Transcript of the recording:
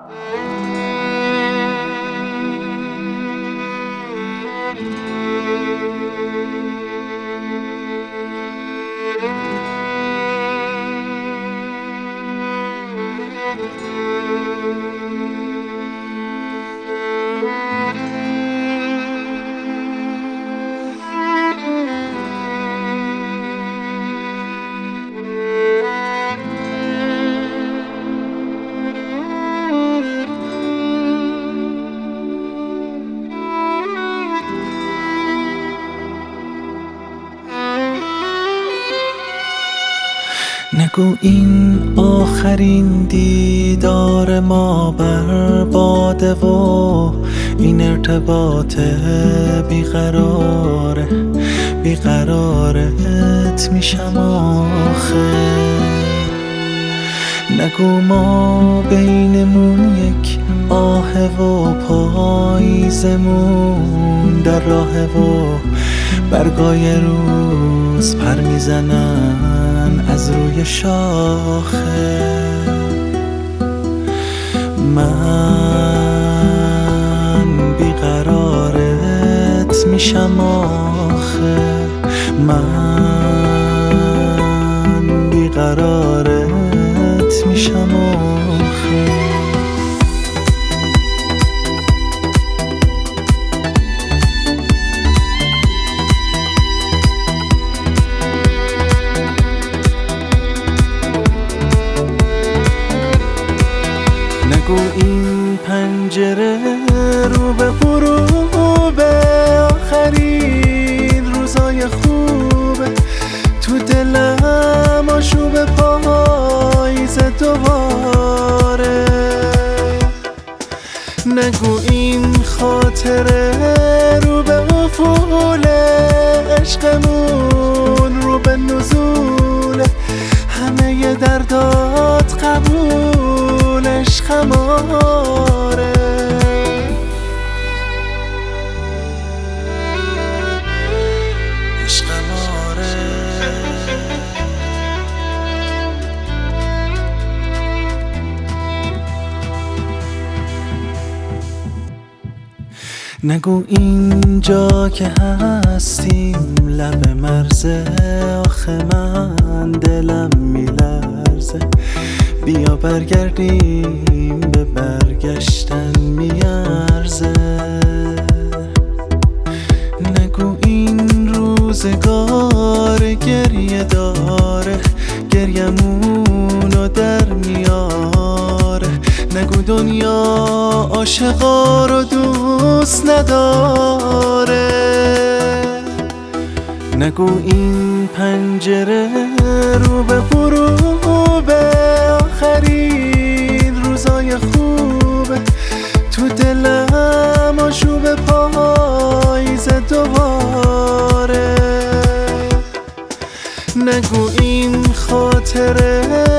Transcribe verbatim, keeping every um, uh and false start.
نگو این آخرین دیدار ما برباده و این ارتباط بیقراره بیقرارت میشم آخه. نگو ما بینمون یک آه و پاییزمون در راه و برگای روز پر میزنن از روی شاخه. من بیقرارت میشم آخه، من بیقرارت میشم آخه. نگو این پنجره رو به غروبه، آخرین روزای خوبه تو دلم آشوب پاییز دوباره. نگو این خاطره رو به افول عشقمون رو به نزول همه دردات قبولش خماره. عشق ماره نگو اینجا که هستیم لب مرزه، آخه من دلم میلرزه. بیا برگردیم به برگشتن میارزه. نگو این روزگار گریه داره گریمونو در میاره. نگو دنیا عاشقا رو دوست نداره. نگو این پنجره رو به غروبه، آخرین روزای خوبه تو دلم آشوب پاییز دوباره. نگو این خاطره